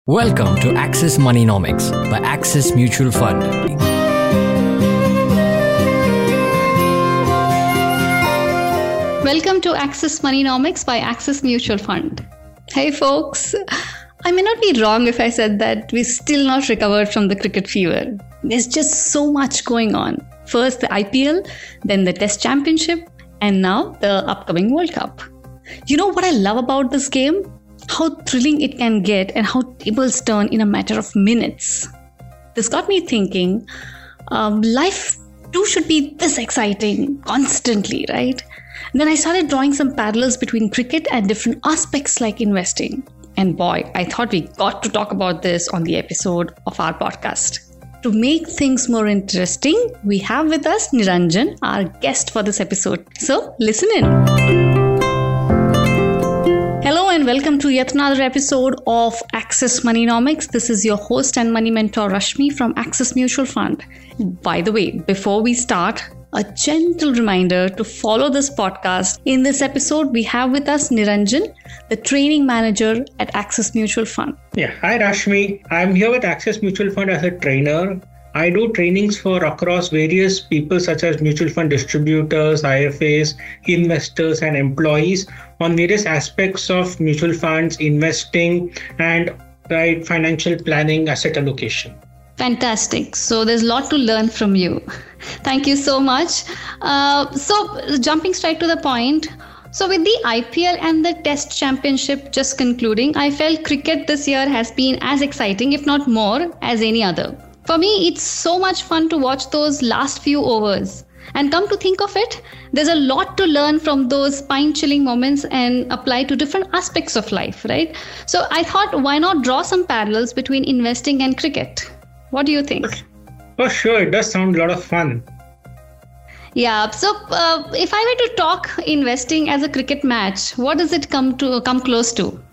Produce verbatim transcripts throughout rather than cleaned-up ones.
Welcome to Access Moneynomics by Axis Mutual Fund. Welcome to Access Moneynomics by Axis Mutual Fund. Hey folks, I may not be wrong if I said that we're still not recovered from the cricket fever. There's just so much going on. First the I P L, then the Test Championship, and now the upcoming World Cup. You know what I love about this game? How thrilling it can get and how tables turn in a matter of minutes. This got me thinking, um, life too should be this exciting constantly, right? Then I started drawing some parallels between cricket and different aspects like investing. And boy, I thought we got to talk about this on the episode of our podcast. To make things more interesting, we have with us Niranjan, our guest for this episode. So listen in. Hello and welcome to yet another episode of Access Moneynomics. This is your host and money mentor Rashmi from Axis Mutual Fund. By the way, before we start, a gentle reminder to follow this podcast. In this episode, we have with us Niranjan, the training manager at Axis Mutual Fund. Yeah, hi Rashmi. I'm here with Axis Mutual Fund as a trainer. I do trainings for across various people such as mutual fund distributors, I F As, investors and employees on various aspects of mutual funds, investing and right, financial planning, asset allocation. Fantastic. So there's a lot to learn from you. Thank you so much. Uh, so jumping straight to the point. So with the I P L and the Test Championship just concluding, I felt cricket this year has been as exciting, if not more, as any other. For me, it's so much fun to watch those last few overs. And come to think of it, there's a lot to learn from those spine-chilling moments and apply to different aspects of life, right? So I thought, why not draw some parallels between investing and cricket? What do you think? For sure, it does sound a lot of fun. Yeah, so uh, if I were to talk investing as a cricket match, what does it come to come close to?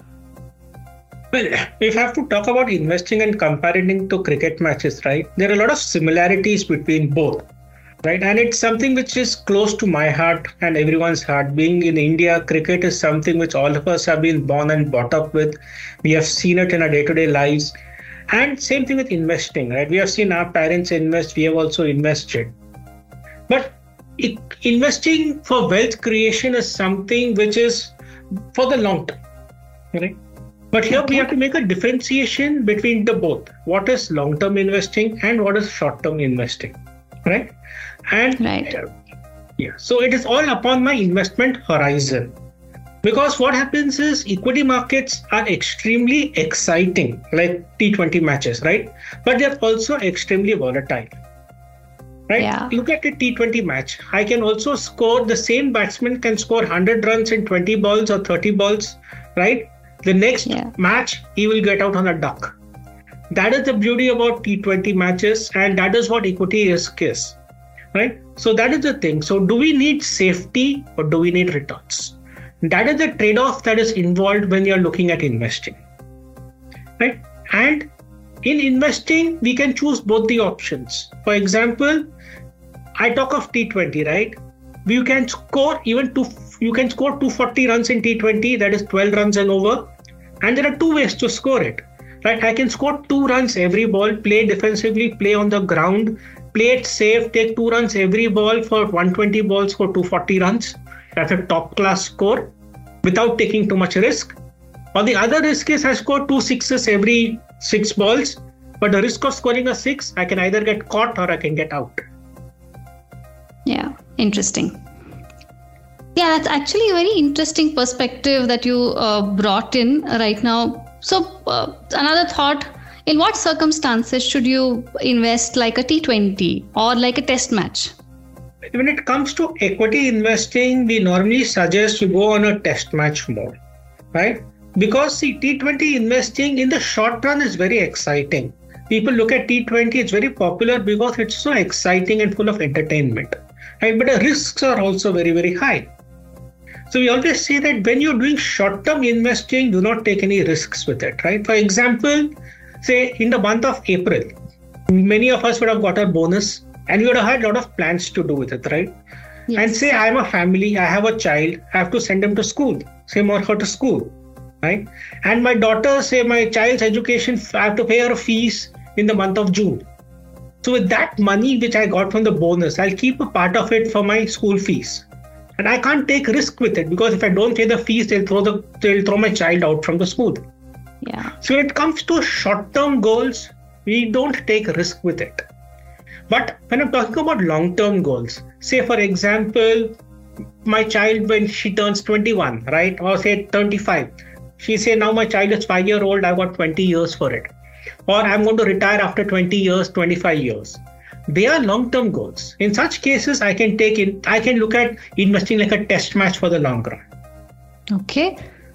Well, if I have to talk about investing and comparing to cricket matches, right, there are a lot of similarities between both, right? And it's something which is close to my heart and everyone's heart. Being in India, cricket is something which all of us have been born and brought up with. We have seen it in our day-to-day lives. And same thing with investing, right? We have seen our parents invest, we have also invested. But it, investing for wealth creation is something which is for the long term, right? But here we have to make a differentiation between the both. What is long-term investing and what is short-term investing, right? And right. Uh, yeah, so it is all upon my investment horizon. Because what happens is equity markets are extremely exciting, like T twenty matches, right? But they're also extremely volatile, right? Yeah. Look at a T twenty match. I can also score, the same batsman can score one hundred runs in twenty balls or thirty balls, right? The next yeah. match, he will get out on a duck. That is the beauty about T twenty matches, and that is what equity risk is, right? So that is the thing. So do we need safety or do we need returns? That is the trade-off that is involved when you're looking at investing, right? And in investing, we can choose both the options. For example, I talk of T twenty, right? You can score even two, you can score two hundred forty runs in T twenty, that is twelve runs and over. And there are two ways to score it, right? I can score two runs every ball, play defensively, play on the ground, play it safe, take two runs every ball for one hundred twenty balls for two hundred forty runs. That's a top class score without taking too much risk. Or the other risk is I score two sixes every six balls, but the risk of scoring a six, I can either get caught or I can get out. Yeah, interesting. Yeah, that's actually a very interesting perspective that you uh, brought in right now. So uh, another thought, in what circumstances should you invest like a T twenty or like a test match? When it comes to equity investing, we normally suggest you go on a test match mode, right? Because see, T twenty investing in the short run is very exciting. People look at T twenty, it's very popular because it's so exciting and full of entertainment, right? But the risks are also very, very high. So we always say that when you're doing short-term investing, do not take any risks with it, right? For example, say in the month of April, many of us would have got a bonus and we would have had a lot of plans to do with it, right? Yes. And say I'm a family, I have a child, I have to send him to school, send or her to school. right? And my daughter, say my child's education, I have to pay her fees in the month of June. So with that money which I got from the bonus, I'll keep a part of it for my school fees. And I can't take risk with it because if I don't pay the fees, they'll throw the they'll throw my child out from the school. Yeah. So when it comes to short-term goals, we don't take risk with it. But when I'm talking about long-term goals, say for example, my child when she turns twenty-one, right? Or say twenty-five, she say now my child is five year old, I've got twenty years for it. Or I'm going to retire after twenty years, twenty-five years. They are long-term goals. In such cases, I can take in, I can look at investing like a test match for the long run. Okay.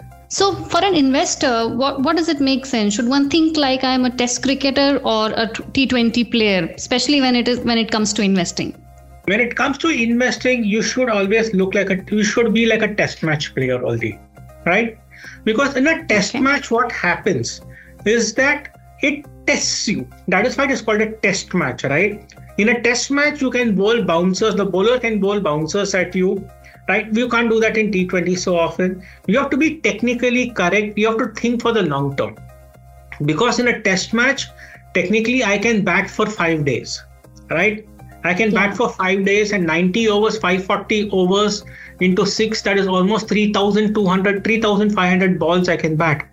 So for an investor, what, what does it make sense? Should one think like I'm a test cricketer or a T twenty player, especially when it is when it comes to investing? When it comes to investing, you should always look like a, you should be like a test match player only, right? Because in a test okay. match, what happens is that it tests you. That is why it is called a test match, right? In a test match, you can bowl bouncers. The bowler can bowl bouncers at you, right? You can't do that in T twenty so often. You have to be technically correct. You have to think for the long term. Because in a test match, technically I can bat for five days, right? I can yeah. bat for five days and ninety overs, five hundred forty overs into six. That is almost three thousand two hundred, three thousand five hundred balls I can bat.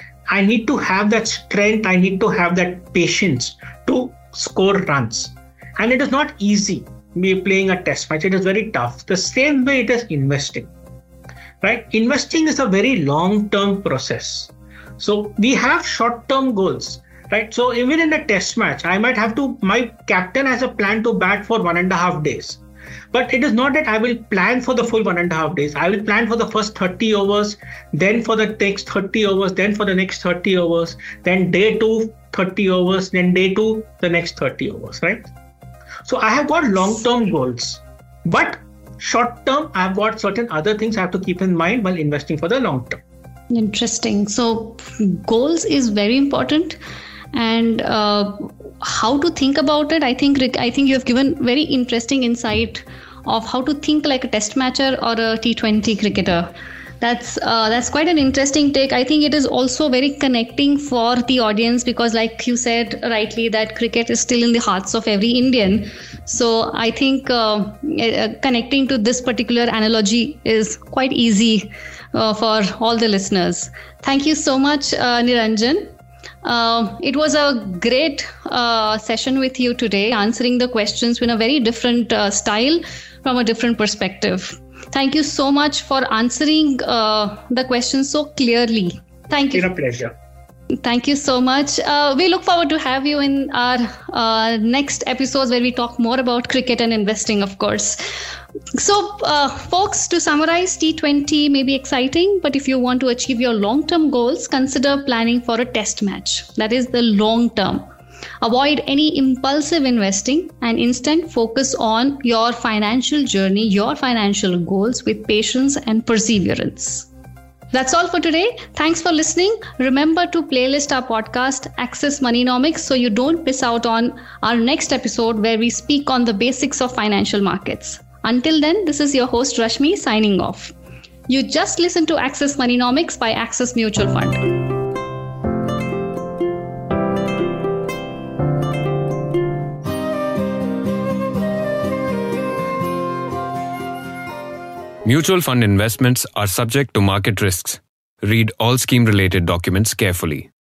I need to have that strength. I need to have that patience to score runs. And it is not easy me playing a test match. It is very tough. The same way it is investing, right? Investing is a very long-term process. So we have short-term goals, right? So even in a test match, I might have to, my captain has a plan to bat for one and a half days. But it is not that I will plan for the full one and a half days. I will plan for the first thirty overs, then for the next thirty overs, then for the next thirty overs, then day two, thirty overs, then day two, the next thirty overs, right? So I have got long-term goals, but short-term, I've got certain other things I have to keep in mind while investing for the long-term. Interesting. So goals is very important. And uh, how to think about it, I think Rick, I think you have given very interesting insight of how to think like a test matcher or a T twenty cricketer. That's uh, that's quite an interesting take. I think it is also very connecting for the audience because, like you said rightly, that cricket is still in the hearts of every Indian. So I think uh, uh, connecting to this particular analogy is quite easy uh, for all the listeners. Thank you so much, uh, Niranjan. Uh, it was a great uh, session with you today, answering the questions in a very different uh, style from a different perspective. Thank you so much for answering uh, the questions so clearly. Thank you. It's been a pleasure. Thank you so much. Uh, we look forward to have you in our uh, next episodes where we talk more about cricket and investing, of course. So, uh, folks, to summarize, T twenty may be exciting, but if you want to achieve your long-term goals, consider planning for a test match. That is the long term. Avoid any impulsive investing and instead focus on your financial journey, your financial goals with patience and perseverance. That's all for today. Thanks for listening. Remember to playlist our podcast, Access Moneynomics, so you don't miss out on our next episode where we speak on the basics of financial markets. Until then, this is your host Rashmi signing off. You just listened to Access Moneynomics by Axis Mutual Fund. Mutual fund investments are subject to market risks. Read all scheme-related documents carefully.